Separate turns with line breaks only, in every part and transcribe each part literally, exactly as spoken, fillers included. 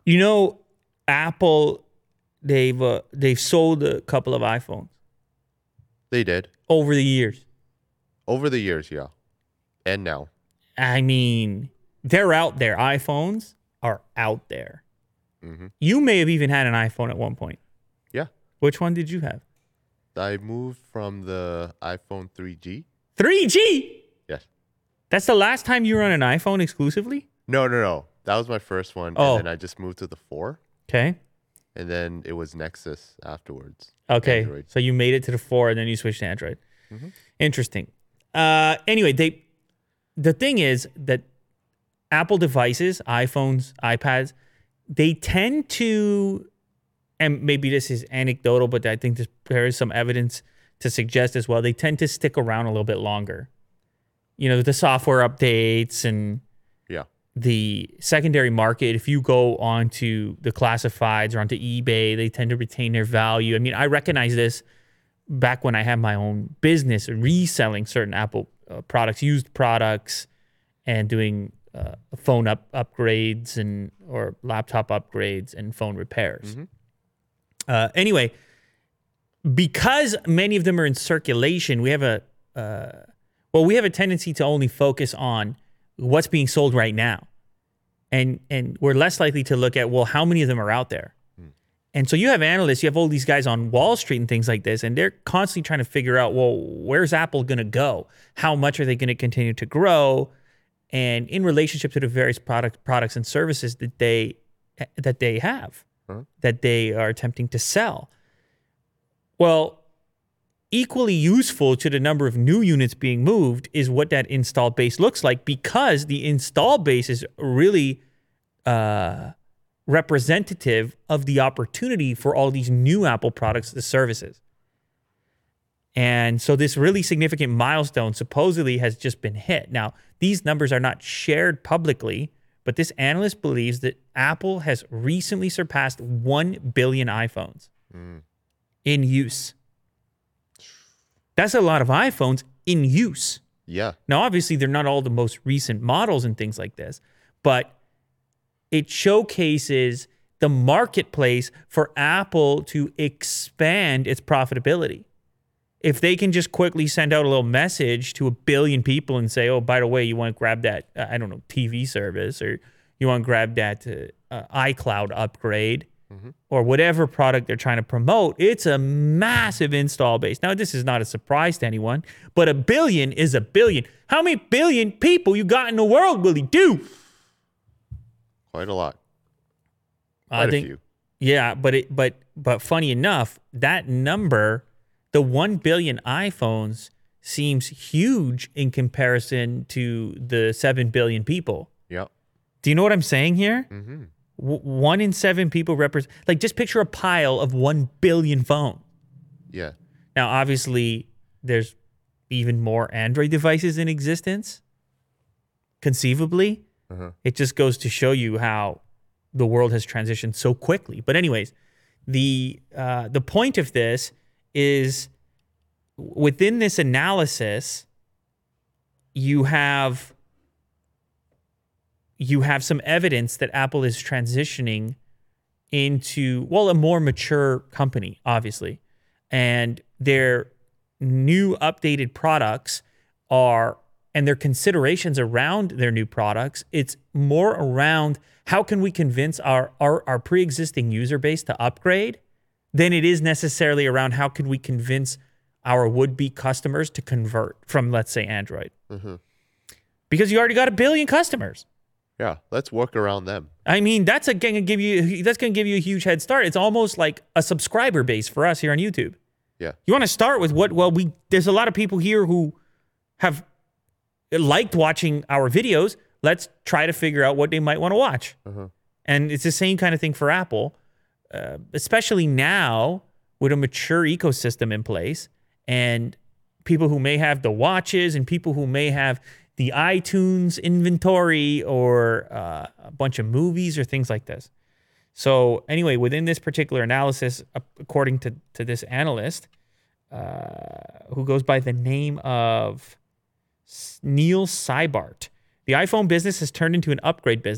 You know, Apple, they've uh, they've sold a couple of iPhones
They did.
over the years.
Over the years, yeah. And now.
I mean, they're out there. iPhones are out there.
Mm-hmm.
You may have even had an iPhone at one point.
Yeah.
Which one did you have?
I moved from the iPhone three G.
three G?
Yes.
That's the last time you were on an iPhone exclusively?
No, no, no. That was my first one.
Oh.
And then I just moved to the four.
Okay.
And then it was Nexus afterwards.
Okay.
Android.
So you made it to the four and then you switched to Android.
Mm-hmm.
Interesting. Uh, anyway, they the thing is that Apple devices, iPhones, iPads, they tend to, and maybe this is anecdotal, but I think this, there is some evidence to suggest as well, they tend to stick around a little bit longer. You know, the software updates and
Yeah.
the secondary market, if you go onto the classifieds or onto eBay, they tend to retain their value. I mean, I recognize this back when I had my own business reselling certain Apple uh, products, used products, and doing uh, phone up upgrades and or laptop upgrades and phone repairs.
Mm-hmm.
Uh, anyway, because many of them are in circulation, we have a uh, well, we have a tendency to only focus on what's being sold right now, and and we're less likely to look at, well, how many of them are out there. And so you have analysts, you have all these guys on Wall Street and things like this, and they're constantly trying to figure out, well, where's Apple going to go? How much are they going to continue to grow? And in relationship to the various product, products and services that they that they have,
Huh?
that they are attempting to sell. Well, equally useful to the number of new units being moved is what that install base looks like, because the install base is really uh, representative of the opportunity for all these new Apple products and services. And so this really significant milestone supposedly has just been hit. Now, these numbers are not shared publicly, but this analyst believes that Apple has recently surpassed one billion iPhones
Mm.
in use. That's a lot of iPhones in use.
Yeah.
Now, obviously, they're not all the most recent models and things like this, but it showcases the marketplace for Apple to expand its profitability. If they can just quickly send out a little message to a billion people and say, oh, by the way, you want to grab that, uh, I don't know, T V service, or you want to grab that uh, uh, iCloud upgrade,
Mm-hmm.
or whatever product they're trying to promote, it's a massive install base. Now, this is not a surprise to anyone, but a billion is a billion. How many billion people you got in the world, Willie? Do?
Quite a lot.
I
Quite a
think,
few.
yeah, but it, but but funny enough, that number, the one billion iPhones, seems huge in comparison to the seven billion people.
Yep.
Do you know what I'm saying here?
Mm-hmm.
W- one in seven people represent, like, just picture a pile of one billion phones.
Yeah.
Now, obviously, there's even more Android devices in existence, conceivably.
Uh-huh.
It just goes to show you how the world has transitioned so quickly. But anyways, the uh, the point of this is, within this analysis, you have you have some evidence that Apple is transitioning into, well, a more mature company, obviously. And their new updated products are, and their considerations around their new products, it's more around how can we convince our, our, our pre-existing user base to upgrade than it is necessarily around how can we convince our would-be customers to convert from, let's say, Android.
Mm-hmm.
Because you already got a billion customers.
Yeah. Let's work around them.
I mean, that's a, gonna give you that's gonna give you a huge head start. It's almost like a subscriber base for us here on YouTube.
Yeah.
You want to start with what? Well, we there's a lot of people here who have liked watching our videos. Let's try to figure out what they might want to watch.
Uh-huh.
And it's the same kind of thing for Apple, uh, especially now with a mature ecosystem in place, and people who may have the watches and people who may have the iTunes inventory or uh, a bunch of movies or things like this. So anyway, within this particular analysis, according to, to this analyst, uh, who goes by the name of Neil Seibart, the iPhone business has turned into an upgrade business.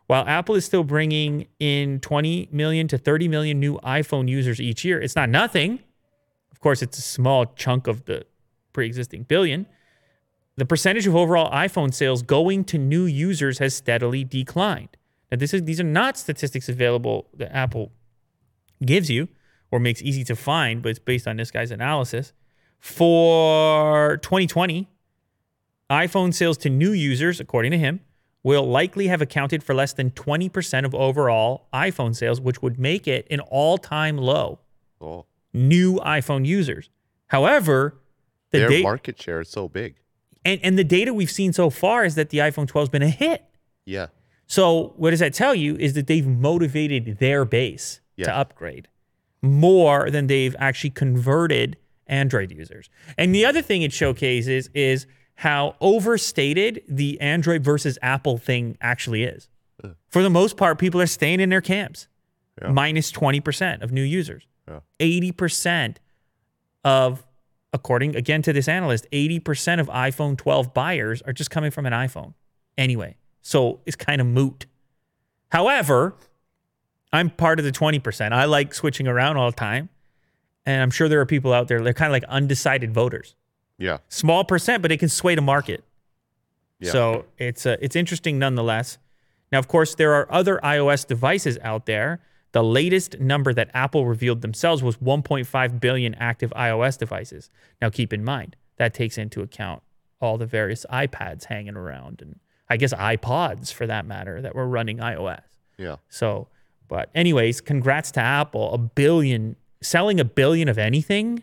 while Apple is still bringing in twenty million to thirty million new iPhone users each year, it's not nothing. Of course, it's a small chunk of the pre-existing billion. The percentage of overall iPhone sales going to new users has steadily declined. Now, this is these are not statistics available that Apple gives you or makes easy to find, but it's based on this guy's analysis. For twenty twenty, iPhone sales to new users, according to him, will likely have accounted for less than twenty percent of overall iPhone sales, which would make it an all-time low.
Oh.
New iPhone users. However, the
their
da-
market share is so big.
And, and the data we've seen so far is that the iPhone twelve has been a hit.
Yeah.
So what does that tell you is that they've motivated their base
Yeah.
to upgrade more than they've actually converted Android users. And the other thing it showcases is how overstated the Android versus Apple thing actually is.
Ugh.
For the most part, people are staying in their camps.
Yeah.
Minus twenty percent of new users.
Yeah.
eighty percent of, according again to this analyst, eighty percent of iPhone twelve buyers are just coming from an iPhone anyway. So it's kind of moot. However, I'm part of the twenty percent. I like switching around all the time. And I'm sure there are people out there, they're kind of like undecided voters.
Yeah.
Small percent, but it can sway the market.
Yeah.
So it's uh, it's interesting nonetheless. Now, of course, there are other iOS devices out there. The latest number that Apple revealed themselves was one point five billion active iOS devices. Now, keep in mind, that takes into account all the various iPads hanging around and I guess iPods for that matter that were running iOS.
Yeah.
So, but anyways, congrats to Apple. A billion, selling a billion of anything.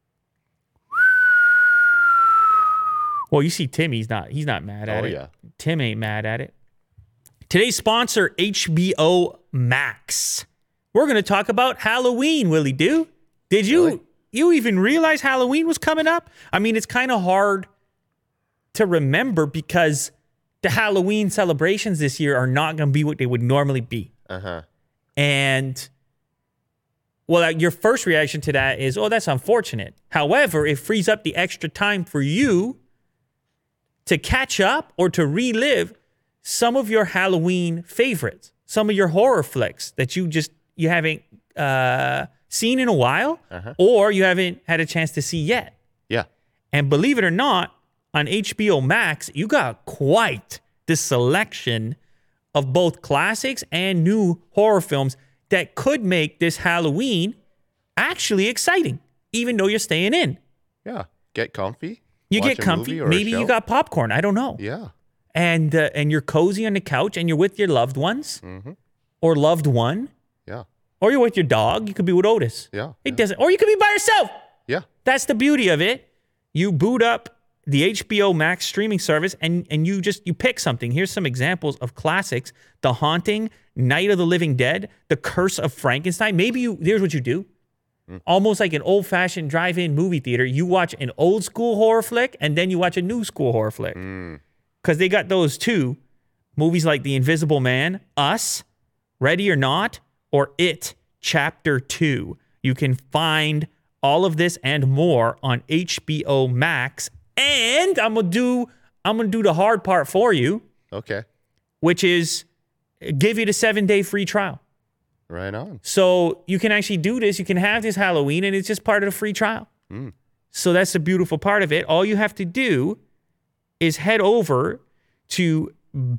Well, you see Tim, he's not, he's not mad at
Oh,
it.
yeah.
Tim ain't mad at it. Today's sponsor, H B O Max. We're going to talk about Halloween, Willie Doo. Did you
Really?
you even realize Halloween was coming up? I mean, it's kind of hard to remember because the Halloween celebrations this year are not going to be what they would normally be.
Uh-huh.
And, well, uh, your first reaction to that is, oh, that's unfortunate. However, it frees up the extra time for you to catch up or to relive some of your Halloween favorites, some of your horror flicks that you just, you haven't uh, seen in a while
Uh-huh.
or you haven't had a chance to see yet.
Yeah.
And believe it or not, on H B O Max, you got quite the selection of both classics and new horror films that could make this Halloween actually exciting, even though you're staying in.
Yeah. Get comfy.
You
watch
get
a
comfy.
movie or a
Maybe you
show.
got popcorn. I don't know.
Yeah.
And uh, and you're cozy on the couch and you're with your loved ones
Mm-hmm.
or loved one,
Yeah.
or you're with your dog. You could be with Otis.
Yeah.
It doesn't. Or you could be by yourself.
Yeah.
That's the beauty of it. You boot up the H B O Max streaming service and and you just you pick something. Here's some examples of classics: The Haunting, Night of the Living Dead, The Curse of Frankenstein. Maybe you here's what you do. Almost like an old-fashioned drive-in movie theater. You watch an old school horror flick and then you watch a new school horror flick. Because they got those too. Movies like The Invisible Man, Us, Ready or Not, or It Chapter two. You can find all of this and more on H B O Max. And I'm gonna do I'm gonna do the hard part for you,
Okay.
which is give you the seven-day free trial.
Right on.
So you can actually do this. You can have this Halloween, and it's just part of the free trial.
Mm.
So that's the beautiful part of it. All you have to do is head over to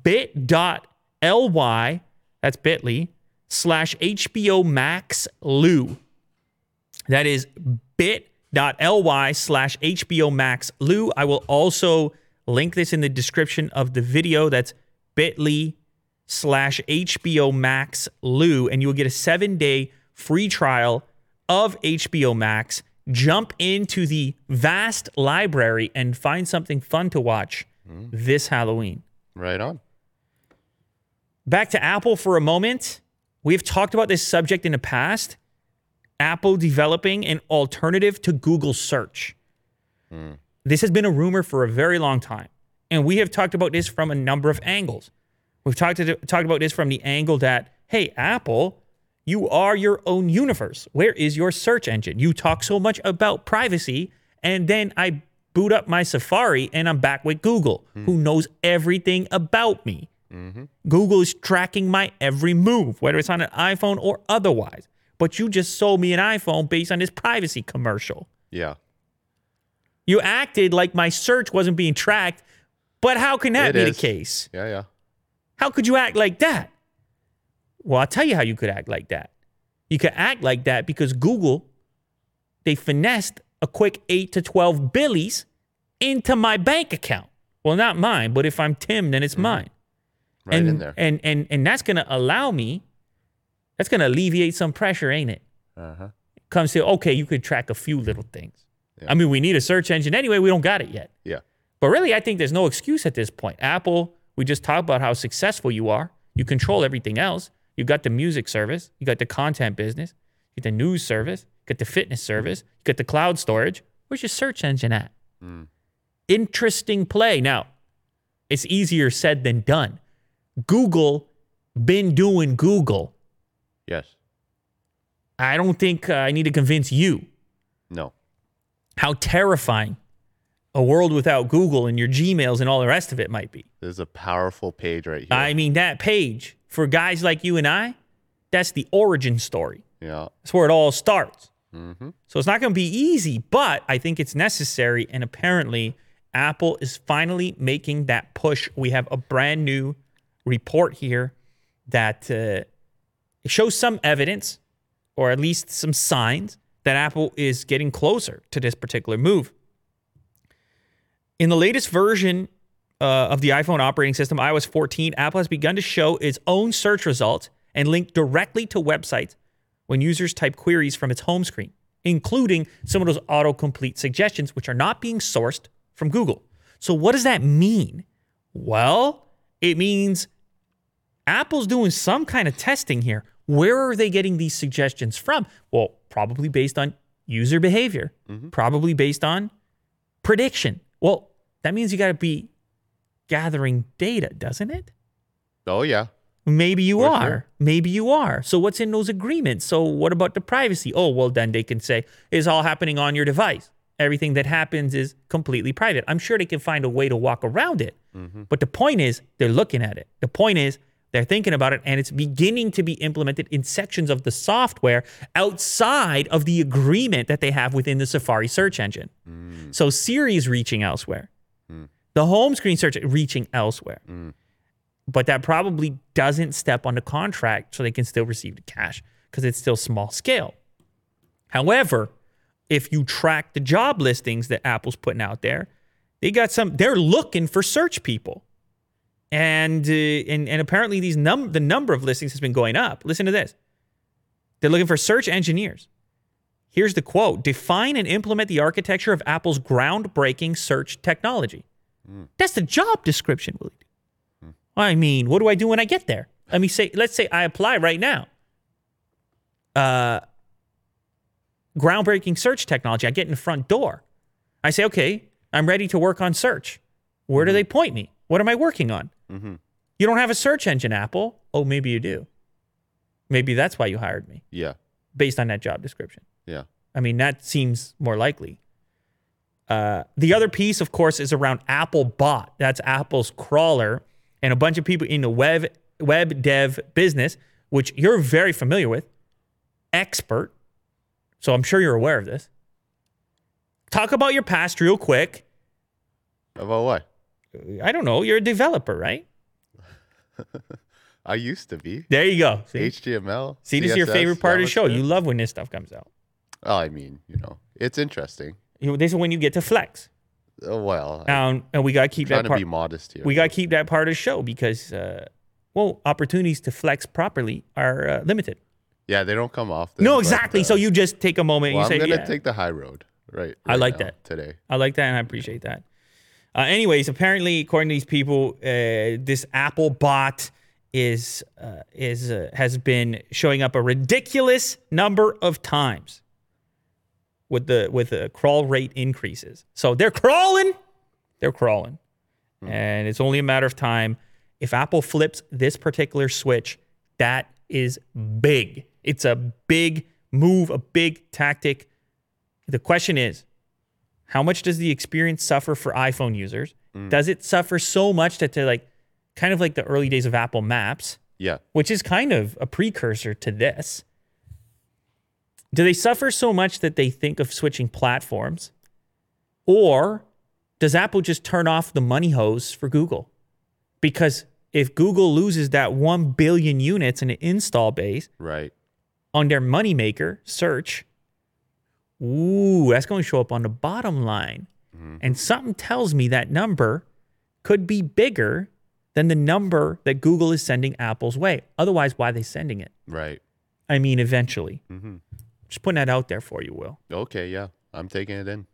bit.ly, that's bit.ly, slash HBO Max Lou. That is bit.ly slash HBO Max Lou. I will also link this in the description of the video. That's bit.ly slash HBO Max Lou, and you will get a seven-day free trial of H B O Max. Jump into the vast library and find something fun to watch this Halloween.
Right on.
Back to Apple for a moment. We've talked about this subject in the past. Apple developing an alternative to Google search. This has been a rumor for a very long time, and we have talked about this from a number of angles. We've talked, to, talked about this from the angle that, hey, Apple, you are your own universe. Where is your search engine? You talk so much about privacy, and then I boot up my Safari, and I'm back with Google, who knows everything about me.
Mm-hmm.
Google is tracking my every move, whether it's on an iPhone or otherwise. But you just sold me an iPhone based on this privacy commercial.
Yeah.
You acted like my search wasn't being tracked, but how can that
It
be
is.
the case?
Yeah, yeah.
How could you act like that? Well, I'll tell you how you could act like that. You could act like that because Google, they finessed a quick eight to twelve billies into my bank account. Well, not mine, but if I'm Tim, then it's
Mm-hmm.
mine.
Right
and,
in there.
And, and, and that's going to allow me, that's going to alleviate some pressure, ain't it?
Uh-huh.
Comes to, okay, you could track a few little things.
Yeah.
I mean, we need a search engine anyway. We don't got it yet.
Yeah.
But really, I think there's no excuse at this point. Apple, we just talked about how successful you are. You control everything else. You got the music service. You got the content business. You got the news service. You got the fitness service. You got the cloud storage. Where's your search engine at?
Mm.
Interesting play. Now, it's easier said than done. Google been doing Google.
Yes.
I don't think uh, I need to convince you
No.
how terrifying a world without Google and your Gmails and all the rest of it might be.
There's a powerful page right here.
I mean, that page, for guys like you and I, that's the origin story.
yeah.
That's where it all starts.
Mm-hmm.
So it's not going to be easy, but I think it's necessary. And apparently, Apple is finally making that push. We have a brand new report here that uh, shows some evidence, or at least some signs, that Apple is getting closer to this particular move. In the latest version uh, of the iPhone operating system, i O S fourteen, Apple has begun to show its own search results and link directly to websites when users type queries from its home screen, including some of those autocomplete suggestions, which are not being sourced from Google. So what does that mean? Well, it means Apple's doing some kind of testing here. Where are they getting these suggestions from? Well, probably based on user behavior,
Mm-hmm.
probably based on prediction. Well, that means you got to be gathering data, doesn't it?
Oh, yeah.
Maybe you
For
are.
sure.
Maybe you are. So what's in those agreements? So what about the privacy? Oh, well, then they can say it's all happening on your device. Everything that happens is completely private. I'm sure they can find a way to walk around it.
Mm-hmm.
But the point is, they're looking at it. The point is, they're thinking about it, and it's beginning to be implemented in sections of the software outside of the agreement that they have within the Safari search engine.
Mm.
So Siri is reaching elsewhere.
Mm.
The home screen search is reaching elsewhere.
Mm.
But that probably doesn't step on the contract so they can still receive the cash because it's still small scale. However, if you track the job listings that Apple's putting out there, they got some, they're looking for search people. And uh, and, and apparently these num- the number of listings has been going up. Listen to this. They're looking for search engineers. Here's the quote. Define and implement the architecture of Apple's groundbreaking search technology.
Mm.
That's the job description, Willie. Mm. I mean, what do I do when I get there? Let me say, let's say I apply right now. Uh, groundbreaking search technology. I get in the front door. I say, okay, I'm ready to work on search. Where do they point me? What am I working on?
Mm-hmm.
You don't have a search engine, Apple. Oh, maybe you do. Maybe that's why you hired me,
Yeah.
based on that job description.
Yeah.
I mean, that seems more likely. Uh, the other piece, of course, is around Apple Bot. That's Apple's crawler, and a bunch of people in the web web dev business, which you're very familiar with, expert. So I'm sure you're aware of this. Talk about your past real quick.
About what?
I don't know. You're a developer, right?
I used to be.
There you go. See,
H T M L.
See this is your
C S S,
favorite part of the show.
JavaScript.
You love when this stuff comes out.
Oh, I mean, you know, it's interesting.
You, this is when you get to flex.
Oh, well, I'm
Um, and we got to keep
trying
that
to
part.
be modest here.
We got to keep that part of the show because, uh, well, opportunities to flex properly are uh, limited.
Yeah, they don't come often.
No,
but,
exactly.
uh,
so you just take a moment
well,
and you
I'm
say,
gonna
yeah,
take the high road. Right.
I
right
like
now,
that.
today.
I like that and I appreciate that. Uh, anyways, apparently, according to these people, uh, this Apple bot is uh, is uh, has been showing up a ridiculous number of times with the with the crawl rate increases. So they're crawling, they're crawling,
Hmm.
and it's only a matter of time. If Apple flips this particular switch, that is big. It's a big move, a big tactic. The question is, how much does the experience suffer for iPhone users?
Mm.
Does it suffer so much that they're like, kind of like the early days of Apple Maps,
Yeah.
which is kind of a precursor to this. Do they suffer so much that they think of switching platforms? Or does Apple just turn off the money hose for Google? Because if Google loses that one billion units in an install base
Right.
on their moneymaker, search, ooh, that's going to show up on the bottom line.
Mm-hmm.
And something tells me that number could be bigger than the number that Google is sending Apple's way. Otherwise, why are they sending it?
Right.
I mean, eventually.
Mm-hmm.
Just putting that out there for you, Will.
Okay. Yeah. I'm taking it in.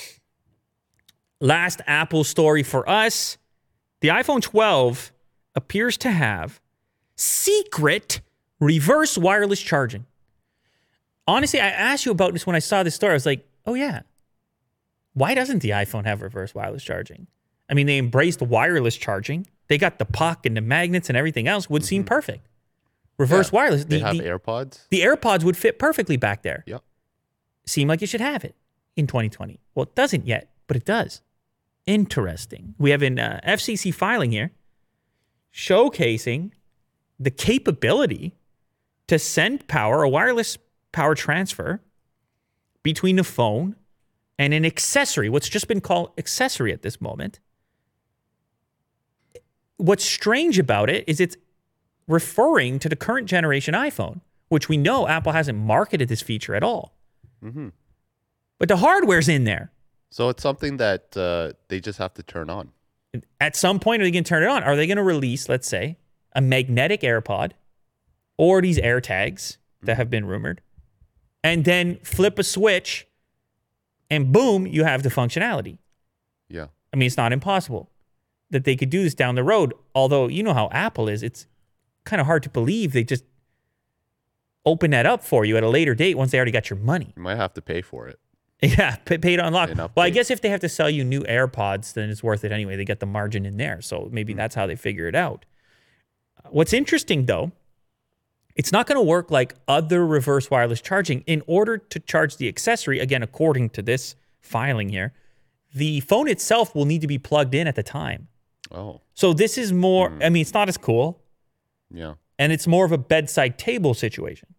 Last Apple story for us. The iPhone twelve appears to have secret reverse wireless charging. Honestly, I asked you about this when I saw this story. I was like, oh, yeah. Why doesn't the iPhone have reverse wireless charging? I mean, they embraced wireless charging. They got the puck and the magnets and everything else. Would mm-hmm. seem perfect. Reverse
yeah.
wireless.
They
the,
have
the,
AirPods.
The AirPods would fit perfectly back there.
Yep.
Seem like it should have it in twenty twenty. Well, it doesn't yet, but it does. Interesting. We have an uh, F C C filing here showcasing the capability to send power, a wireless power transfer between the phone and an accessory, what's just been called accessory at this moment. What's strange about it is it's referring to the current generation iPhone, which we know Apple hasn't marketed this feature at all.
Mm-hmm.
But the hardware's in there.
So it's something that uh, they just have to turn on.
At some point, are they going to turn it on? Are they going to release, let's say, a magnetic AirPod or these AirTags that have been rumored, and then flip a switch and boom, you have the functionality?
Yeah.
I mean, it's not impossible that they could do this down the road. Although, you know how Apple is. It's kind of hard to believe they just open that up for you at a later date once they already got your money.
You might have to pay for it.
Yeah, pay, pay to unlock.
Well,
I guess if they have to sell you new AirPods, then it's worth it anyway. They get the margin in there. So maybe mm-hmm. that's how they figure it out. What's interesting, though, it's not going to work like other reverse wireless charging. In order to charge the accessory, again, according to this filing here, the phone itself will need to be plugged in at the time.
Oh.
So this is more,
mm.
I mean, it's not as cool.
Yeah.
And it's more of a bedside table situation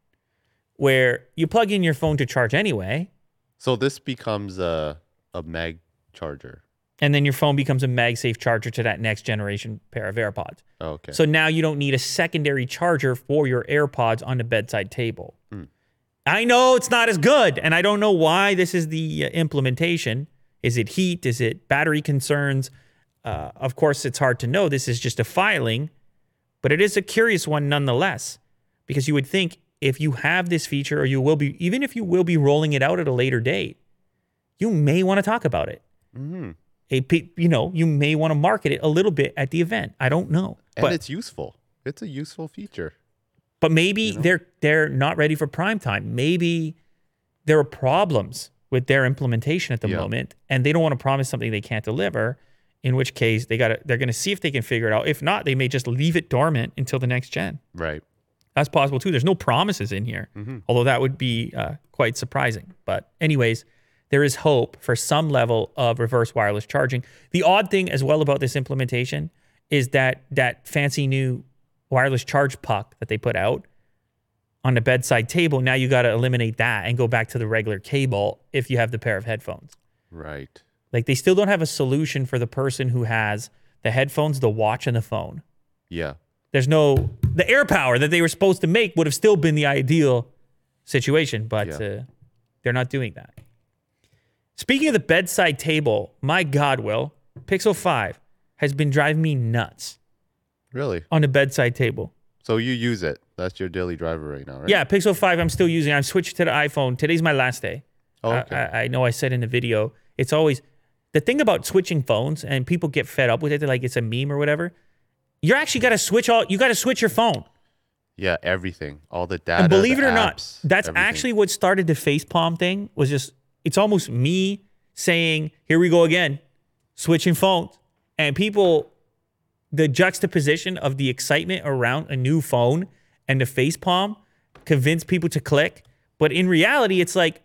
where you plug in your phone to charge anyway.
So this becomes a, a mag charger.
And then your phone becomes a MagSafe charger to that next generation pair of AirPods.
Oh, okay.
So now you don't need a secondary charger for your AirPods on the bedside table.
Mm.
I know it's not as good, and I don't know why this is the uh, implementation. Is it heat? Is it battery concerns? Uh, of course, it's hard to know. This is just a filing, but it is a curious one nonetheless, because you would think if you have this feature, or you will be, even if you will be rolling it out at a later date, you may want to talk about it.
Mm-hmm.
A, you know, you may want to market it a little bit at the event. I don't know.
And
but,
it's useful. It's a useful feature.
But maybe
you know?
they're they're not ready for prime time. Maybe there are problems with their implementation at the
yeah.
moment, and they don't want to promise something they can't deliver. In which case, they got they're going to see if they can figure it out. If not, they may just leave it dormant until the next gen.
Right.
That's possible too. There's no promises in here,
mm-hmm.
although that would be uh, quite surprising. But anyways, there is hope for some level of reverse wireless charging. The odd thing as well about this implementation is that that fancy new wireless charge puck that they put out on the bedside table, now you got to eliminate that and go back to the regular cable if you have the pair of headphones.
Right.
Like they still don't have a solution for the person who has the headphones, the watch, and the phone.
Yeah.
There's no, the AirPower that they were supposed to make would have still been the ideal situation, but
yeah.
uh, they're not doing that. Speaking of the bedside table, my God, Will, Pixel five has been driving me nuts.
Really?
On the bedside table.
So you use it. That's your daily driver right now, right?
Yeah, Pixel five I'm still using. I've switched to the iPhone. Today's my last day.
Oh, okay.
I, I know I said in the video, it's always, the thing about switching phones, and people get fed up with it, they're like it's a meme or whatever. You're actually got to switch all, you got to switch your phone.
Yeah, everything. All the data,
and believe
the
it or
apps,
not, that's
everything.
actually what started the facepalm thing, was just, it's almost me saying, here we go again, switching phones. And people, the juxtaposition of the excitement around a new phone and the facepalm convince people to click. But in reality, it's like,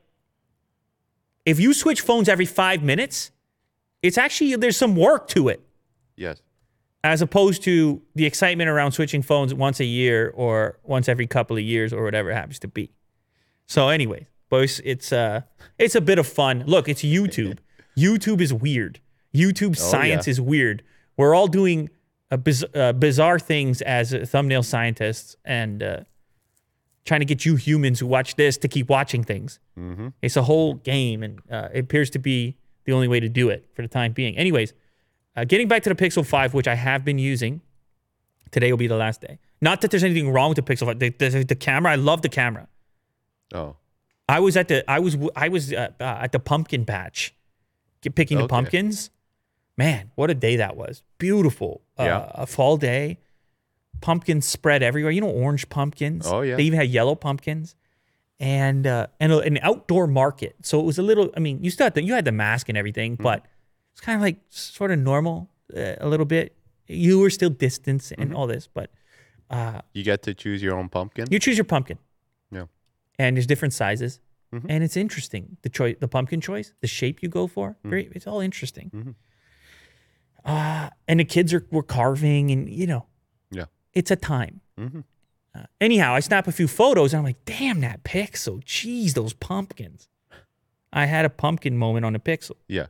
if you switch phones every five minutes, it's actually, there's some work to it.
Yes.
as opposed to the excitement around switching phones once a year or once every couple of years or whatever it happens to be. So anyway, boys, it's uh, it's a bit of fun. Look, it's YouTube. YouTube is weird. YouTube science
yeah.
is weird. We're all doing uh, biz- uh, bizarre things as uh, thumbnail scientists and uh, trying to get you humans who watch this to keep watching things.
Mm-hmm.
It's a whole game, and uh, it appears to be the only way to do it for the time being. Anyways, uh, getting back to the Pixel five, which I have been using. Today will be the last day. Not that there's anything wrong with the Pixel five. The, the, the camera, I love the camera.
Oh.
I was at the I was I was uh, uh, at the pumpkin patch, get- picking the
Okay.
pumpkins. Man, what a day that was! Beautiful, uh,
Yeah.
a fall day. Pumpkins spread everywhere. You know, orange pumpkins.
Oh, yeah.
They even had yellow pumpkins, and uh, and a, an outdoor market. So it was a little. I mean, you still had the, you had the mask and everything,
Mm-hmm.
but it's kind of like sort of normal uh, a little bit. You were still distance and
Mm-hmm.
all this, but
You get to choose your own pumpkin.
you choose your pumpkin.
Yeah.
And there's different sizes,
Mhm.
and it's interesting. The choice, the pumpkin choice, the shape you go for, very, it's all interesting.
Mhm.
Uh, and the kids are were carving, and you know,
Yeah.
it's a time.
Mm-hmm.
Uh, anyhow, I snap a few photos, and I'm like, damn that Pixel, jeez, those pumpkins. I had a pumpkin moment on the Pixel,
Yeah.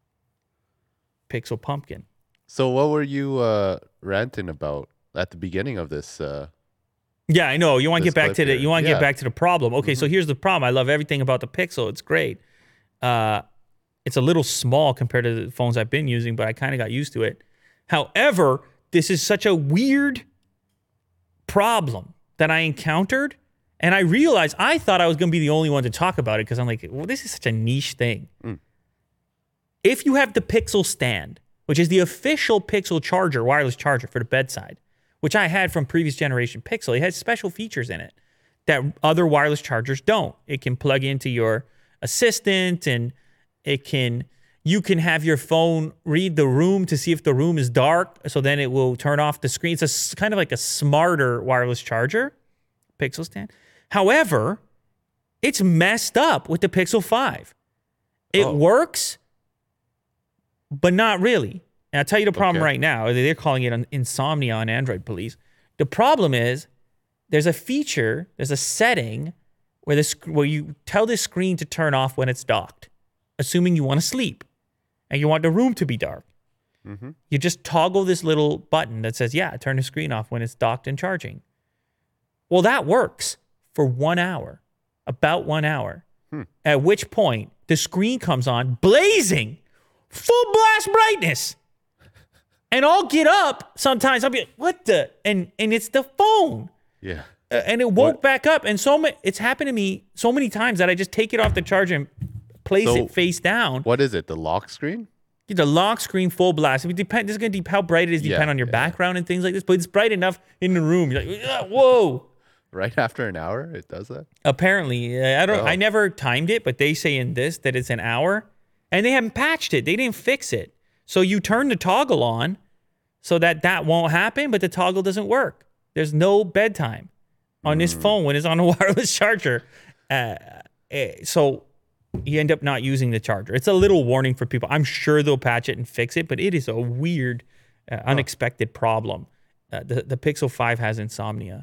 Pixel pumpkin.
So what were you uh, ranting about at the beginning of this? Uh,
Yeah, I know. You want to
This
get back
clip
to the
here.
you want to
Yeah.
get back to the problem. Okay, so here's the problem. I love everything about the Pixel. It's great. Uh, it's a little small compared to the phones I've been using, but I kind of got used to it. However, this is such a weird problem that I encountered, and I realized I thought I was going to be the only one to talk about it because I'm like, well, this is such a niche thing.
Mm.
If you have the Pixel stand, which is the official Pixel charger, wireless charger for the bedside, which I had from previous generation Pixel, it has special features in it that other wireless chargers don't. It can plug into your assistant, and it can you can have your phone read the room to see if the room is dark, so then it will turn off the screen. It's a s- kind of like a smarter wireless charger, Pixel stand. However, it's messed up with the Pixel five. It
Oh.
works, but not really. And I'll tell you the problem
Okay.
right now. They're calling it an insomnia on Android police. The problem is there's a feature, there's a setting where the sc- where you tell the screen to turn off when it's docked, assuming you want to sleep and you want the room to be dark.
Mm-hmm.
You just toggle this little button that says, yeah, turn the screen off when it's docked and charging. Well, that works for one hour, about one hour,
Hmm.
at which point the screen comes on blazing, full blast brightness. And I'll get up sometimes. I'll be like, what the? And and it's the phone.
Yeah.
Uh, and it woke
What-
back up. And so ma- it's happened to me so many times that I just take it off the charger and place
So-
it face down.
What is it? The lock screen?
The lock screen full blast. I mean, depend. This is going to depend how bright it is. Depend
Yeah,
on your
yeah.
background and things like this. But it's bright enough in the room. You're like, "Ugh, whoa.
Right after an hour, it does that.
Apparently, uh, I don't.
Oh.
I never timed it, but they say in this that it's an hour, and they haven't patched it. They didn't fix it. So you turn the toggle on, so that that won't happen, but the toggle doesn't work. There's no bedtime on this phone when it's on a wireless charger. Uh, eh, so you end up not using the charger. It's a little warning for people. I'm sure they'll patch it and fix it, but it is a weird, uh, unexpected problem. Uh, the, the Pixel five has insomnia.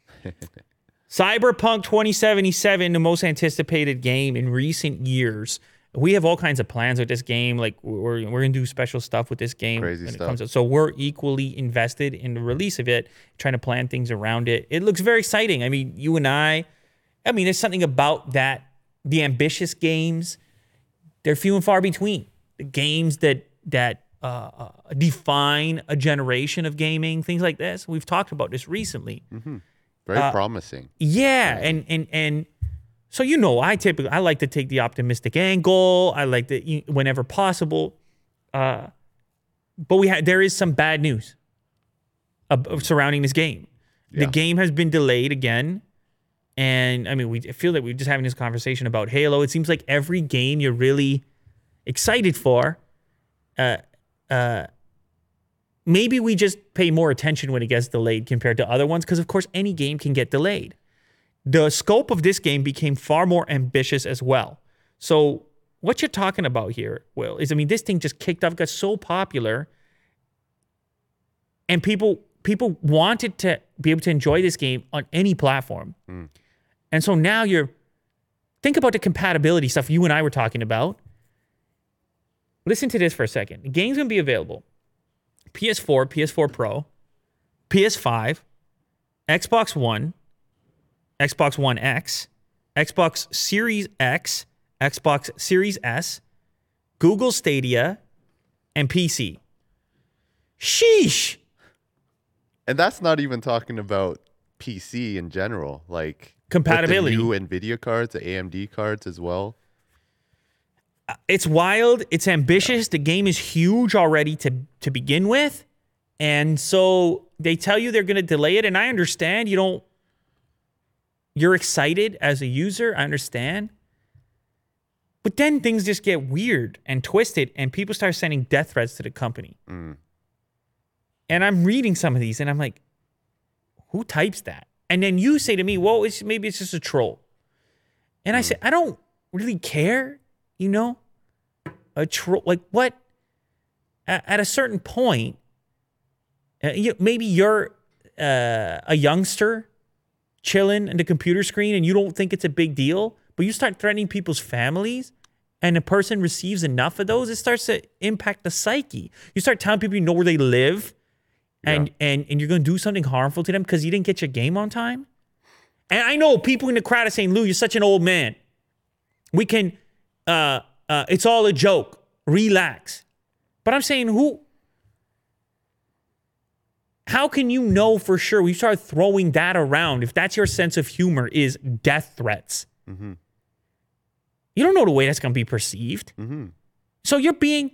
Cyberpunk twenty seventy-seven, the most anticipated game in recent years. We have all kinds of plans with this game. Like we're we're gonna do special stuff with this game.
Crazy
when it
stuff.
comes to- so we're equally invested in the release of it, trying to plan things around it. It looks very exciting. I mean, you and I. I mean, there's something about that. The ambitious games, they're few and far between. The games that that uh, uh, define a generation of gaming, things like this. We've talked about this recently.
Very
Uh,
promising.
Yeah, and and and so you know, I typically I like to take the optimistic angle. I like to you- whenever possible. Uh, but we had there is some bad news of, of surrounding this game. The
Yeah.
game has been delayed again, and I mean, we I feel that we're just having this conversation about Halo. It seems like every game you're really excited for, uh, uh, maybe we just pay more attention when it gets delayed compared to other ones, because of course any game can get delayed. The scope of this game became far more ambitious as well. So what you're talking about here, Will, is I mean, this thing just kicked off, got so popular. And people people wanted to be able to enjoy this game on any platform. Mm. And so now you're, think about the compatibility stuff you and I were talking about. Listen to this for a second. The game's going to be available. P S four, P S four Pro, P S five, Xbox One, Xbox One X, Xbox Series X, Xbox Series S, Google Stadia, and P C. Sheesh.
And that's not even talking about P C in general, like
compatibility.
With the new NVIDIA cards, the A M D cards as well.
It's wild. It's ambitious. The game is huge already to, to begin with. And so they tell you they're going to delay it. And I understand you don't, you're excited as a user. I understand. But then things just get weird and twisted and people start sending death threats to the company. Mm. And I'm reading some of these and I'm like, who types that? And then you say to me, well, it's, maybe it's just a troll. And mm. I say, I don't really care, you know? A troll, like what? At, at a certain point, uh, you, maybe you're uh, a youngster chilling in the computer screen and you don't think it's a big deal, but you start threatening people's families and a person receives enough of those, it starts to impact the psyche. You start telling people you know where they live. And, yeah. and and you're going to do something harmful to them because you didn't get your game on time? And I know people in the crowd are saying, Lou, you're such an old man. We can, uh, uh, it's all a joke. Relax. But I'm saying who, how can you know for sure? We start throwing that around. If that's your sense of humor is death threats. Mm-hmm. You don't know the way that's going to be perceived. Mm-hmm. So you're being...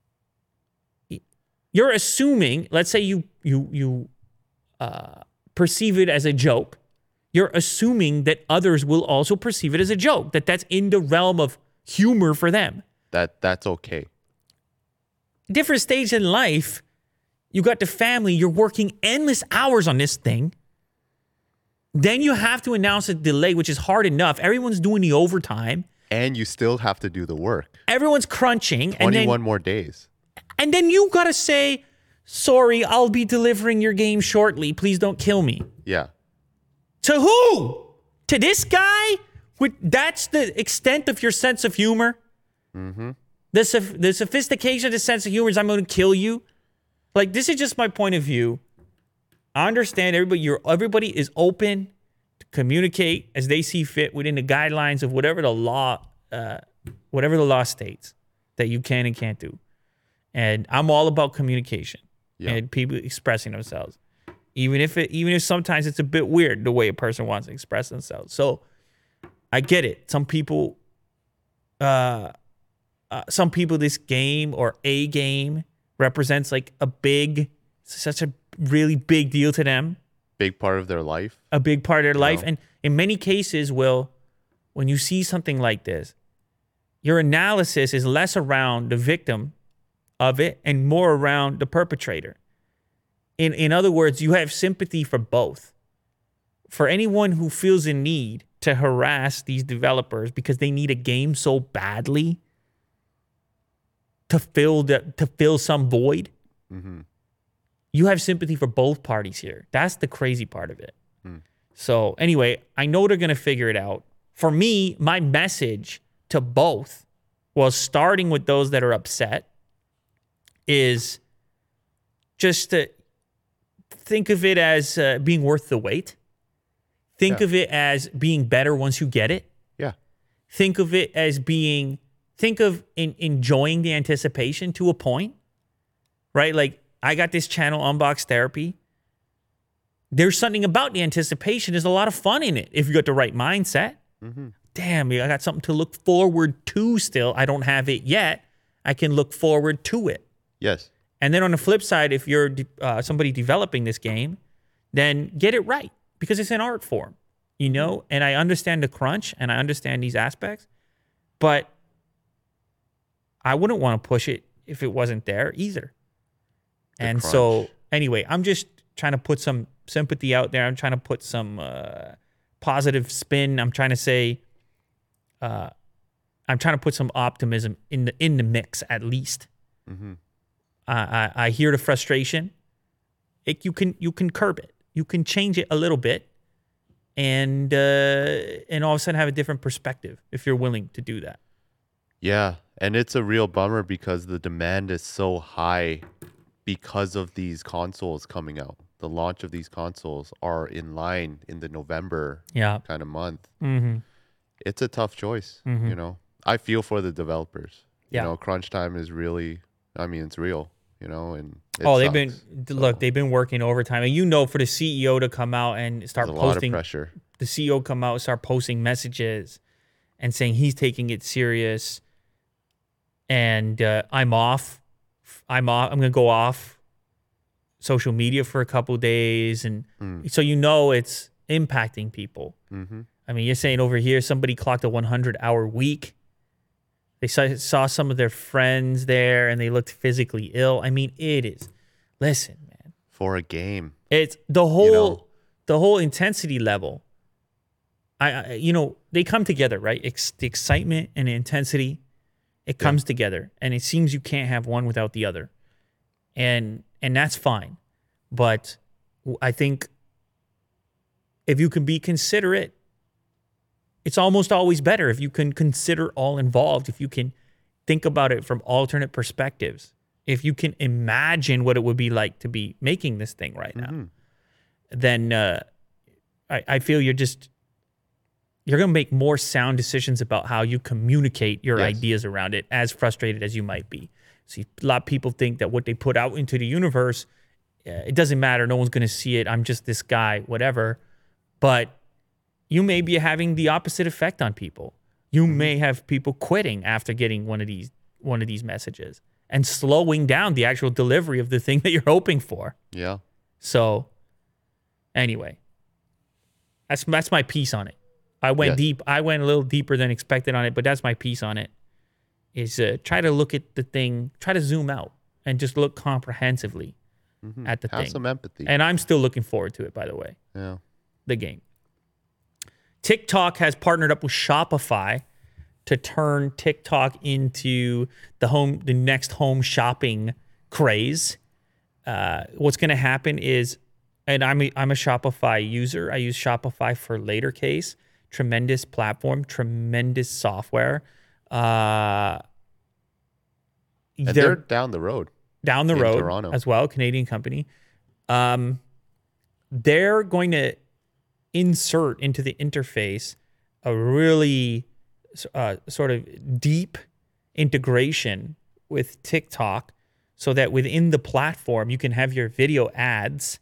You're assuming, let's say you you you uh, perceive it as a joke. You're assuming that others will also perceive it as a joke, that that's in the realm of humor for them.
That that's okay.
Different stage in life, you got the family, you're working endless hours on this thing. Then you have to announce a delay, which is hard enough. Everyone's doing the overtime.
And you still have to do the work.
Everyone's crunching.
twenty-one
and then,
more days.
And then you got to say, sorry, I'll be delivering your game shortly. Please don't kill me.
Yeah.
To who? To this guy? With, that's the extent of your sense of humor? Mm-hmm. The, soph- the sophistication of the sense of humor is I'm going to kill you? Like, this is just my point of view. I understand everybody, you're, everybody is open to communicate as they see fit within the guidelines of whatever the law, uh, whatever the law states that you can and can't do. And I'm all about communication yeah. and people expressing themselves, even if it, even if sometimes it's a bit weird the way a person wants to express themselves. So I get it. Some people, uh, uh, some people, this game or a game represents like a big, such a really big deal to them.
Big part of their life.
A big part of their
you
life,
know?
And in many cases, Will, when you see something like this, your analysis is less around the victim of it and more around the perpetrator. In in other words, you have sympathy for both. For anyone who feels a need to harass these developers because they need a game so badly to fill the to fill some void, mm-hmm. you have sympathy for both parties here. That's the crazy part of it. Mm. So anyway, I know they're gonna figure it out. For me, my message to both was starting with those that are upset is just to think of it as uh, being worth the wait. Think yeah. of it as being better once you get it.
Yeah.
Think of it as being, think of in, enjoying the anticipation to a point, right? Like I got this channel, Unbox Therapy. There's something about the anticipation. There's a lot of fun in it if you got the right mindset. Mm-hmm. Damn, I got something to look forward to still. I don't have it yet. I can look forward to it.
Yes.
And then on the flip side, if you're uh, somebody developing this game, then get it right because it's an art form, you know? And I understand the crunch and I understand these aspects, but I wouldn't want to push it if it wasn't there either. The and crunch. So anyway, I'm just trying to put some sympathy out there. I'm trying to put some uh, positive spin. I'm trying to say, uh, I'm trying to put some optimism in the in the mix at least. Mm-hmm. I, I I hear the frustration. it, you can you can curb it. You can change it a little bit, and uh, and all of a sudden have a different perspective if you're willing to do that.
Yeah, and it's a real bummer because the demand is so high because of these consoles coming out. The launch of these consoles are in line in the November
Yeah.
kind of month.
Mm-hmm.
It's a tough choice,
Mhm.
you know. I feel for the developers.
Yeah.
You know, crunch time is really, I mean, it's real, you know, and it
Oh, they've been
sucks.
look.
So,
They've been working overtime, and you know, for the C E O to come out and start
there's a lot of
posting,
pressure.
the C E O come out and start posting messages and saying he's taking it serious, and uh, I'm off. I'm off. I'm gonna go off social media for a couple days, and
Mm.
so you know it's impacting people.
Mm-hmm.
I mean, you're saying over here somebody clocked a one hundred hour week. They saw, saw some of their friends there and they looked physically ill. I mean, it is. Listen, man.
For a game.
It's the whole
know?
the whole intensity level. I, I you know, they come together, right? Ex- the excitement and the intensity, it comes together, and it seems you can't have one without the other. And and that's fine. But I think if you can be considerate, it's almost always better if you can consider all involved, if you can think about it from alternate perspectives, if you can imagine what it would be like to be making this thing right now,
Mm-hmm.
then uh, I, I feel you're just, you're going to make more sound decisions about how you communicate your
Yes.
ideas around it, as frustrated as you might be. See, a lot of people think that what they put out into the universe, uh, it doesn't matter. No one's going to see it. I'm just this guy, whatever. But you may be having the opposite effect on people. You may have people quitting after getting one of these one of these messages and slowing down the actual delivery of the thing that you're hoping for.
Yeah.
So anyway, that's that's my piece on it. I went
Yes.
deep. I went a little deeper than expected on it, but that's my piece on it. Is uh, try to look at the thing, try to zoom out and just look comprehensively
Mm-hmm.
at the
Have
thing.
some empathy.
And I'm still looking forward to it, by the way,
yeah.
the game. TikTok has partnered up with Shopify to turn TikTok into the home, the next home shopping craze. Uh, what's going to happen is, and I'm a, I'm a Shopify user. I use Shopify for later case. Tremendous platform, tremendous software. Uh,
And
they're,
they're down the road.
down the
in
road
Toronto.
as well, Canadian company. Um, they're going to insert into the interface a really uh, sort of deep integration with TikTok so that within the platform, you can have your video ads.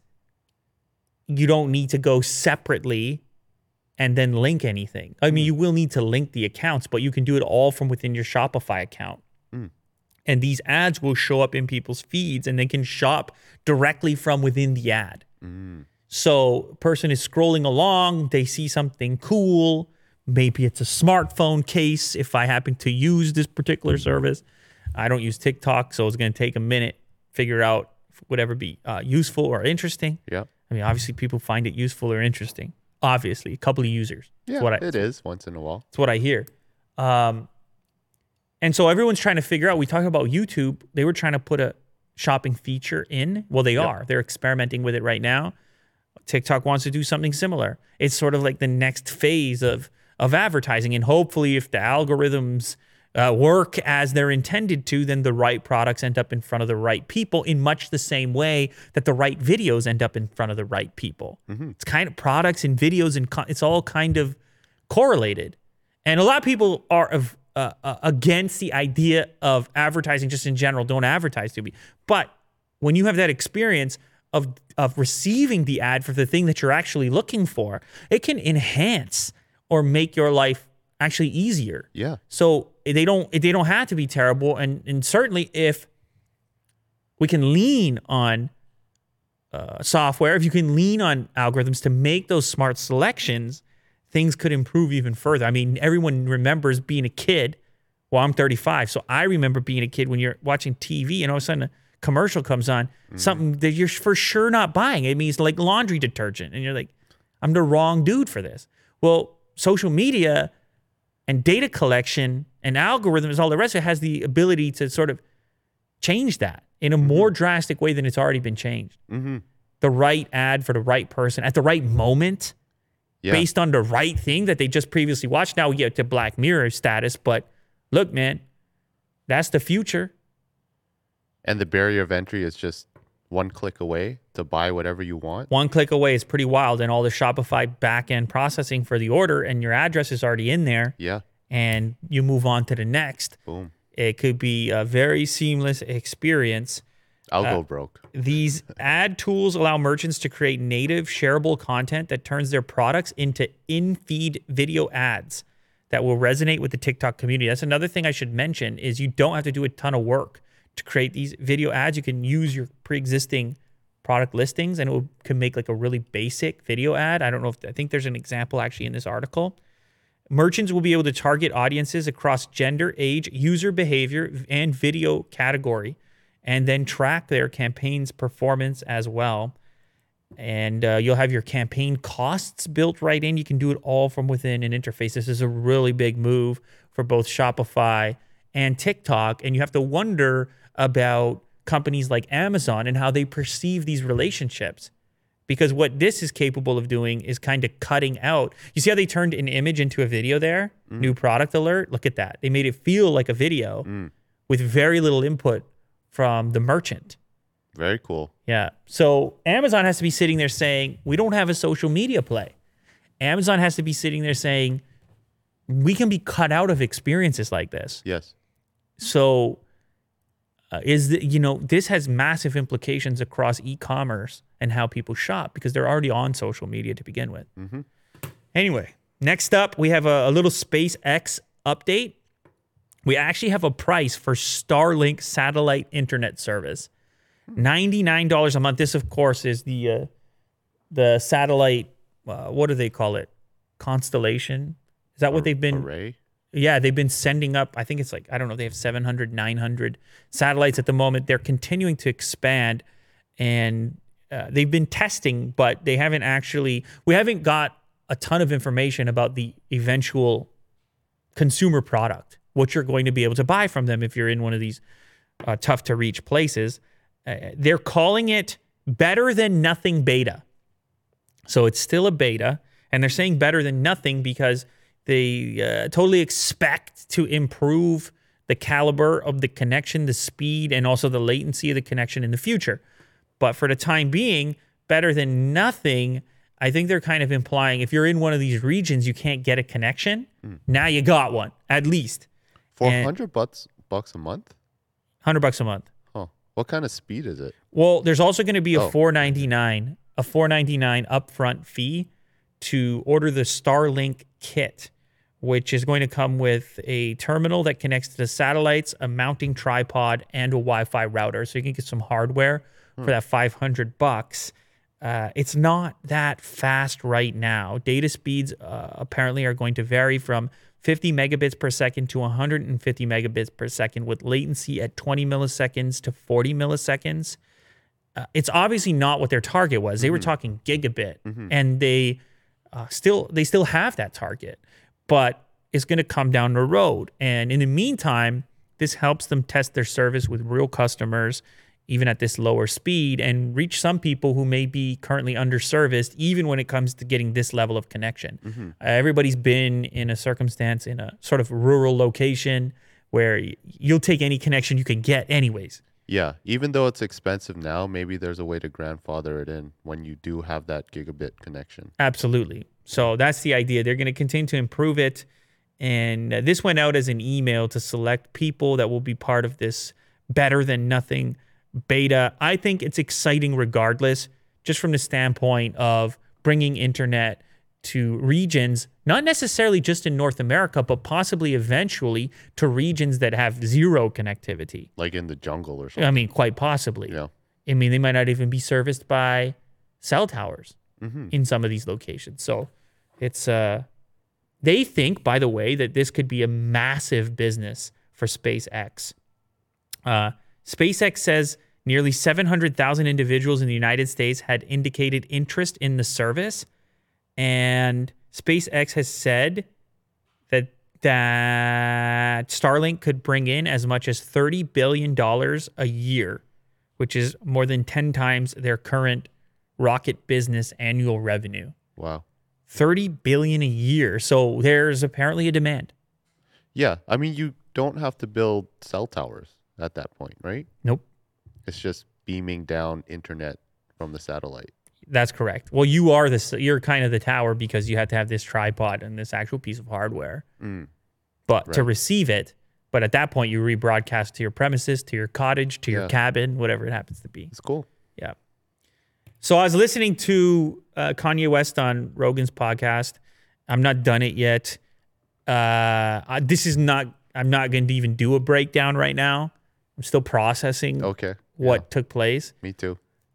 You don't need to go separately and then link anything. I mean, you will need to link the accounts, but you can do it all from within your Shopify account.
Mm.
And these ads will show up in people's feeds and they can shop directly from within the ad.
Mm.
So a person is scrolling along, they see something cool. Maybe it's a smartphone case if I happen to use this particular service. I don't use TikTok, so it's going to take a minute to figure out whatever be uh, useful or interesting.
Yeah.
I mean, obviously people find it useful or interesting. Obviously, a couple of users. That's
Yeah,
what I,
it is once in a while.
That's what I hear. Um, and so everyone's trying to figure out, we talk about YouTube, they were trying to put a shopping feature in. Well, they
Yep.
are. They're experimenting with it right now. TikTok wants to do something similar. It's sort of like the next phase of, of advertising. And hopefully if the algorithms uh, work as they're intended to, then the right products end up in front of the right people in much the same way that the right videos end up in front of the right people.
Mm-hmm.
It's kind of products and videos and con- it's all kind of correlated. And a lot of people are of, uh, uh, against the idea of advertising just in general. Don't advertise to me. But when you have that experience of of receiving the ad for the thing that you're actually looking for, it can enhance or make your life actually easier.
Yeah.
So they don't they don't have to be terrible. And and certainly if we can lean on uh, software, if you can lean on algorithms to make those smart selections, things could improve even further. I mean, everyone remembers being a kid. Well, I'm thirty-five, so I remember being a kid when you're watching T V and all of a sudden a commercial comes on, mm-hmm. something that you're for sure not buying. It means like laundry detergent. And you're like, I'm the wrong dude for this. Well, social media and data collection and algorithms, all the rest of it has the ability to sort of change that in a
mm-hmm.
more drastic way than it's already been changed.
Mm-hmm.
the right ad for the right person at the right moment
Yeah.
based on the right thing that they just previously watched. Now we get to Black Mirror status, but look, man, that's the future.
And the barrier of entry is just one click away to buy whatever you want.
One click away is pretty wild, and all the Shopify back-end processing for the order, and your address is already in there,
Yeah.
and you move on to the next.
Boom.
It could be a very seamless experience.
I'll
Uh,
go broke.
These ad tools allow merchants to create native shareable content that turns their products into in-feed video ads that will resonate with the TikTok community. That's another thing I should mention is you don't have to do a ton of work to create these video ads. You can use your pre-existing product listings and it will, can make like a really basic video ad. I don't know if, I think there's an example actually in this article. Merchants will be able to target audiences across gender, age, user behavior, and video category, and then track their campaign's performance as well. And uh, you'll have your campaign costs built right in. You can do it all from within an interface. This is a really big move for both Shopify and TikTok. And you have to wonder about companies like Amazon and how they perceive these relationships. Because what this is capable of doing is kind of cutting out. You see how they turned an image into a video there? Mm. New product alert. Look at that. They made it feel like a video mm. with very little input from the merchant.
Very cool.
Yeah. So Amazon has to be sitting there saying, we don't have a social media play. Amazon has to be sitting there saying, we can be cut out of experiences like this.
Yes.
So uh, is the, you know, this has massive implications across e-commerce and how people shop because they're already on social media to begin with.
Mm-hmm.
Anyway, next up, we have a, a little SpaceX update. We actually have a price for Starlink satellite internet service. ninety-nine dollars a month. This, of course, is the uh, the satellite, uh, what do they call it? Constellation? Is that what they've been?
Array?
Yeah, they've been sending up. I think it's like, I don't know, they have seven hundred, nine hundred satellites at the moment. They're continuing to expand, and uh, they've been testing, but they haven't actually, we haven't got a ton of information about the eventual consumer product, what you're going to be able to buy from them if you're in one of these uh, tough to reach places. Uh, they're calling it better than nothing beta. So it's still a beta, and they're saying better than nothing because they uh, totally expect to improve the caliber of the connection, the speed, and also the latency of the connection in the future. But for the time being, better than nothing, I think they're kind of implying if you're in one of these regions, you can't get a connection. Mm. Now you got one, at least.
four hundred bucks, bucks a month?
one hundred bucks a month.
Huh. What kind of speed is it?
Well, there's also going to be a
oh.
four ninety-nine, a four ninety-nine upfront fee to order the Starlink kit, which is going to come with a terminal that connects to the satellites, a mounting tripod, and a Wi-Fi router. So you can get some hardware hmm. for that five hundred bucks. Uh, it's not that fast right now. Data speeds uh, apparently are going to vary from fifty megabits per second to one hundred fifty megabits per second with latency at twenty milliseconds to forty milliseconds. Uh, it's obviously not what their target was. They mm-hmm. were talking gigabit, mm-hmm. and they uh, still they still have that target, but it's going to come down the road. And in the meantime, this helps them test their service with real customers, even at this lower speed, and reach some people who may be currently underserviced, even when it comes to getting this level of connection. Mm-hmm. Uh, everybody's been in a circumstance in a sort of rural location where you'll take any connection you can get anyways.
Yeah, even though it's expensive now, maybe there's a way to grandfather it in when you do have that gigabit connection.
Absolutely. So that's the idea. They're going to continue to improve it. And uh, this went out as an email to select people that will be part of this better than nothing beta. I think it's exciting regardless, just from the standpoint of bringing internet to regions, not necessarily just in North America, but possibly eventually to regions that have zero connectivity.
Like in the jungle or something.
I mean, quite possibly.
Yeah.
I mean, they might not even be serviced by cell towers mm-hmm. in some of these locations. So it's, uh, they think, by the way, that this could be a massive business for SpaceX. Uh, SpaceX says nearly seven hundred thousand individuals in the United States had indicated interest in the service. And SpaceX has said that that Starlink could bring in as much as thirty billion dollars a year, which is more than ten times their current Rocket Business annual revenue.
Wow.
thirty billion dollars a year. So there's apparently a demand.
Yeah. I mean, you don't have to build cell towers at that point, right?
Nope.
It's just beaming down internet from the satellite.
That's correct. Well, you are this. You're kind of the tower because you have to have this tripod and this actual piece of hardware.
Mm.
But
Right.
to receive it, but at that point you rebroadcast to your premises, to your cottage, to your
Yeah.
cabin, whatever it happens to be.
It's cool.
Yeah. So I was listening to uh, Kanye West on Rogan's podcast. I'm not done it yet. Uh, I, this is not. I'm not going to even do a breakdown right now. I'm still processing
Okay.
what
Yeah,
took place.
me too.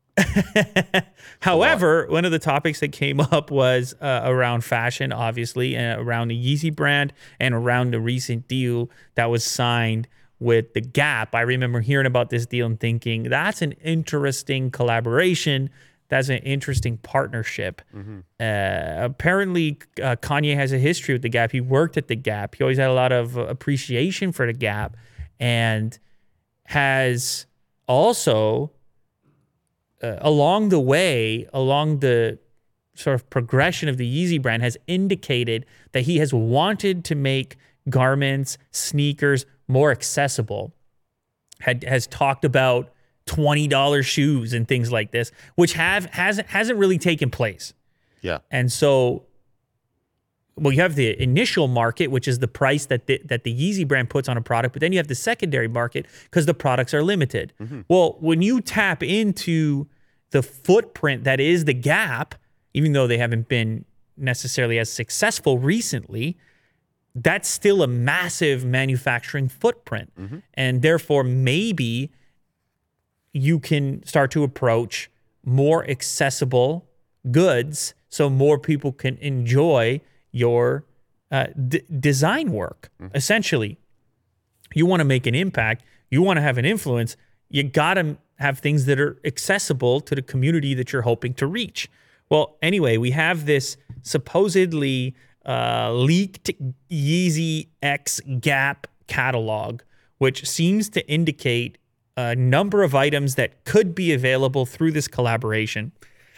However, one of the topics that came up was uh, around fashion, obviously, and around the Yeezy brand and around the recent deal that was signed with the Gap. I remember hearing about this deal and thinking, that's an interesting collaboration. That's an interesting partnership.
Mm-hmm.
Uh, apparently, uh, Kanye has a history with the Gap. He worked at the Gap. He always had a lot of uh, appreciation for the Gap and has also... Uh, along the way, along the sort of progression of the Yeezy brand, has indicated that he has wanted to make garments, sneakers more accessible. Had has talked about twenty dollars shoes and things like this, which have hasn't hasn't really taken place.
Yeah.
And so, well, you have the initial market, which is the price that the, that the Yeezy brand puts on a product, but then you have the secondary market because the products are limited. Mm-hmm. Well, when you tap into the footprint that is the Gap, even though they haven't been necessarily as successful recently, that's still a massive manufacturing footprint. Mm-hmm. And therefore, maybe you can start to approach more accessible goods so more people can enjoy your uh, d- design work. Mm-hmm. Essentially, you want to make an impact, you want to have an influence, you got to have things that are accessible to the community that you're hoping to reach. Well, anyway, we have this supposedly uh, leaked Yeezy X Gap catalog, which seems to indicate a number of items that could be available through this collaboration.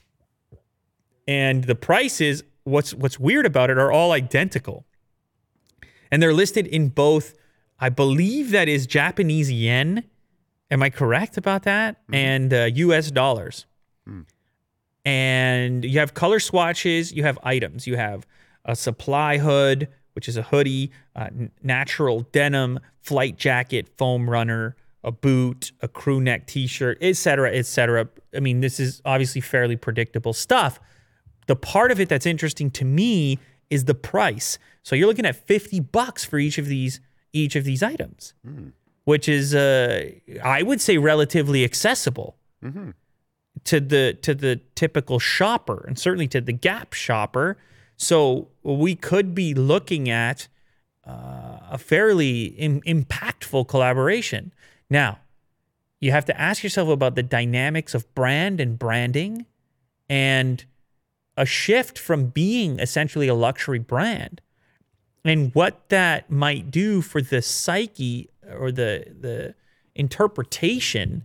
And the prices, what's what's weird about it, are all identical. And they're listed in both, I believe that is Japanese yen. Am I correct about that? Mm-hmm. And uh, U S dollars. Mm. And you have color swatches. You have items. You have a supply hood, which is a hoodie, uh, natural denim, flight jacket, foam runner, a boot, a crew neck t-shirt, et cetera, et cetera. I mean, this is obviously fairly predictable stuff. The part of it that's interesting to me is the price. So you're looking at fifty bucks for each of these each of these items. Mm. Which is, uh, I would say, relatively accessible mm-hmm. to the to the typical shopper, and certainly to the Gap shopper. So we could be looking at uh, a fairly im- impactful collaboration. Now, you have to ask yourself about the dynamics of brand and branding, and a shift from being essentially a luxury brand, and what that might do for the psyche or the the interpretation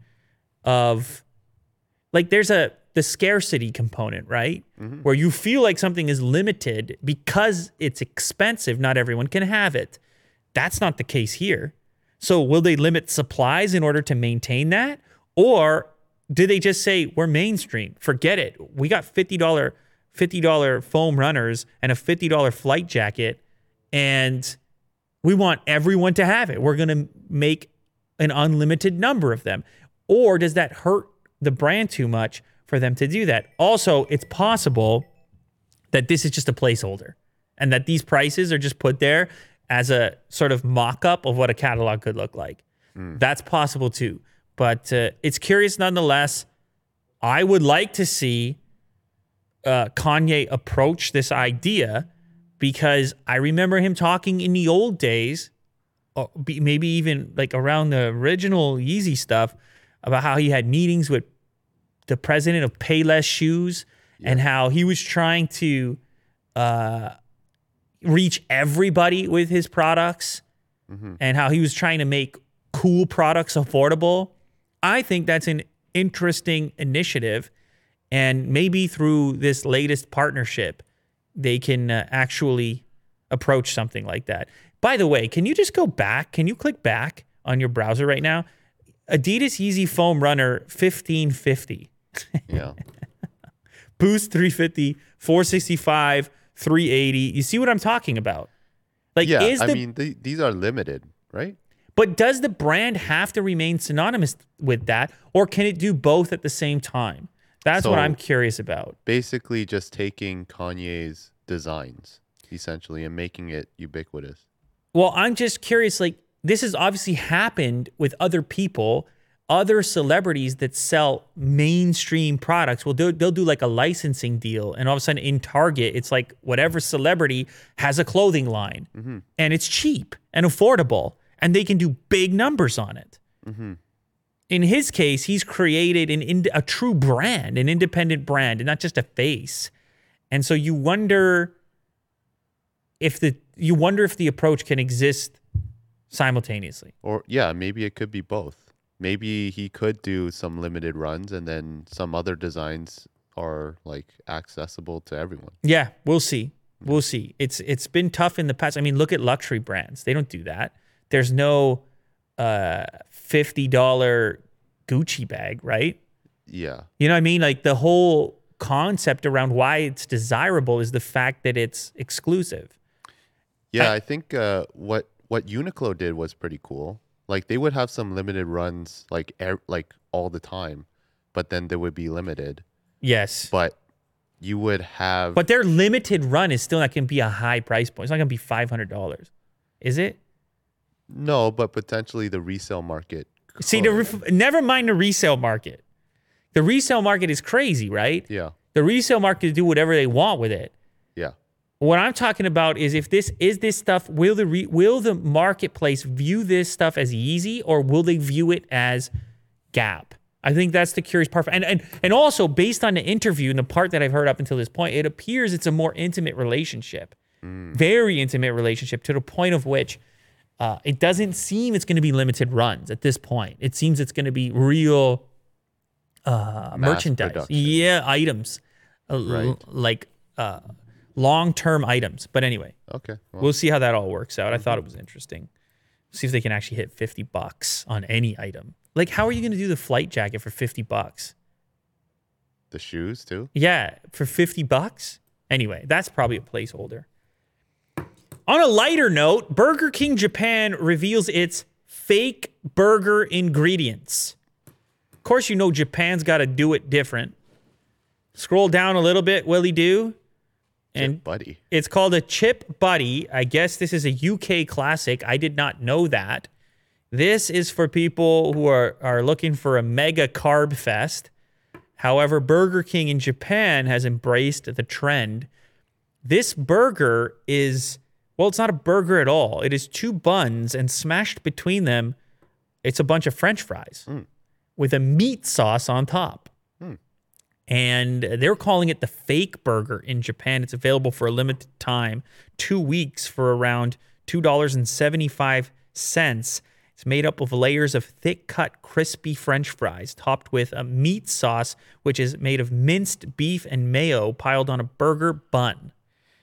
of, like, there's a the scarcity component, right? Mm-hmm. Where you feel like something is limited because it's expensive. Not everyone can have it. That's not the case here. So will they limit supplies in order to maintain that? Or do they just say, we're mainstream, forget it. We got fifty dollars fifty dollars foam runners and a fifty dollars flight jacket, and we want everyone to have it. We're going to make an unlimited number of them. Or does that hurt the brand too much for them to do that? Also, it's possible that this is just a placeholder and that these prices are just put there as a sort of mock-up of what a catalog could look like. Mm. That's possible too. But uh, it's curious nonetheless. I would like to see uh, Kanye approach this idea, because I remember him talking in the old days, or maybe even like around the original Yeezy stuff, about how he had meetings with the president of Payless Shoes, yeah. and how he was trying to uh, reach everybody with his products, mm-hmm. and how he was trying to make cool products affordable. I think that's an interesting initiative, And maybe through this latest partnership, they can uh, actually approach something like that. By the way, can you just go back? Can you click back on your browser right now? Adidas Yeezy Foam Runner fifteen fifty.
Yeah.
Boost three fifty, four sixty-five, three eighty. You see what I'm talking about? Like,
Yeah,
is the,
I mean, th- these are limited, right?
but does the brand have to remain synonymous with that, or can it do both at the same time? That's what
So-
I'm curious about.
Basically just taking Kanye's designs, essentially, and making it ubiquitous.
Well, I'm just curious, like, this has obviously happened with other people, other celebrities that sell mainstream products. Well, they'll, they'll do like a licensing deal, and all of a sudden in Target, it's like whatever celebrity has a clothing line,
Mm-hmm.
and it's cheap and affordable, and they can do big numbers on it.
Mm-hmm.
In his case, he's created an ind- a true brand, an independent brand, and not just a face. And so you wonder if the you wonder if the approach can exist simultaneously.
Or, yeah, maybe it could be both. Maybe he could do some limited runs and then some other designs are like accessible to everyone.
Yeah, we'll see. We'll see. It's it's been tough in the past. I mean, look at luxury brands. They don't do that. There's no uh, fifty dollars Gucci bag, right?
Yeah.
You know what I mean? Like, the whole concept around why it's desirable is the fact that it's exclusive.
Yeah,
I-
I think uh, what what Uniqlo did was pretty cool. Like they would have some limited runs, like er- like all the time, but then they would be limited.
Yes.
But you would have,
But their limited run is still not going to be a high price point. It's not going to be five hundred dollars. Is it?
no, but potentially the resale market.
See, the
could.
re- never mind the resale market. The resale market is crazy, right?
Yeah,
The resale market can do whatever they want with it.
yeah,
What I'm talking about is if this is this stuff, will the re, will the marketplace view this stuff as Yeezy, or will they view it as Gap? I think that's the curious part. And and and also based on the interview and the part that I've heard up until this point, it appears it's a more intimate relationship, very intimate relationship, to the point of which uh, it doesn't seem it's going to be limited runs at this point. It seems it's going to be real uh, merchandise,
production.
yeah, items, uh, l-
Right.
like uh, long-term items. But anyway.
okay. Well,
We'll see how that all works out. I thought it was interesting. See if they can actually hit fifty bucks on any item. Like, how are you going to do the flight jacket for fifty bucks?
the shoes too.
Yeah, for fifty bucks? Anyway, that's probably a placeholder. On a lighter note, Burger King Japan reveals its fake burger ingredients. Of course, you know Japan's got to do it different. Scroll down a little bit, Willie do. And
Chip buddy.
it's called a Chip Buddy. I guess this is a U K classic. I did not know that. This is for people who are, are looking for a mega carb fest. However, Burger King in Japan has embraced the trend. This burger is, well, it's not a burger at all. It is two buns, and smashed between them, it's a bunch of French fries with a meat sauce on top. And they're calling it the fake burger in Japan. It's available for a limited time, two weeks for around two dollars and seventy-five cents. It's made up of layers of thick-cut, crispy French fries topped with a meat sauce, which is made of minced beef and mayo piled on a burger bun.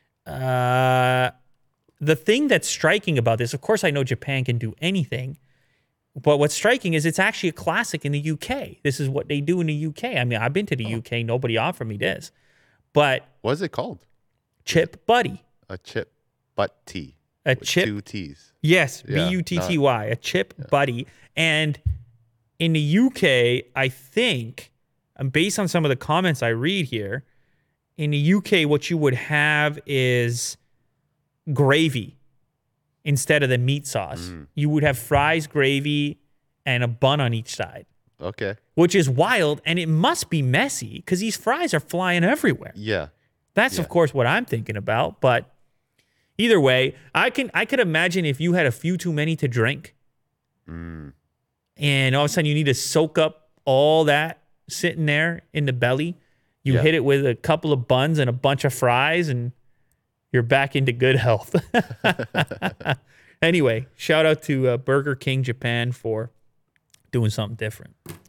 Uh, the thing that's striking about this, of course, I know Japan can do anything. But what's striking is it's actually a classic in the U K. This is what they do in the U K. I mean, I've been to the U K. Nobody offered me this. But
What is it called?
Chip Buddy.
A chip butt tea.
A
with
chip.
Two T's.
Yes,
Yeah,
B U T T Y. A Chip Buddy. And in the U K, I think, and based on some of the comments I read here, in the U K, what you would have is gravy instead of the meat sauce. You would have fries, gravy, and a bun on each side,
Okay.
which is wild, and it must be messy because these fries are flying everywhere.
Yeah.
That's
Yeah.
of course what I'm thinking about, but either way, I can I could imagine if you had a few too many to drink,
Mm.
and all of a sudden you need to soak up all that sitting there in the belly. You
Yeah.
hit it with a couple of buns and a bunch of fries, and you're back into good health. Anyway, shout out to uh, Burger King Japan for doing something different.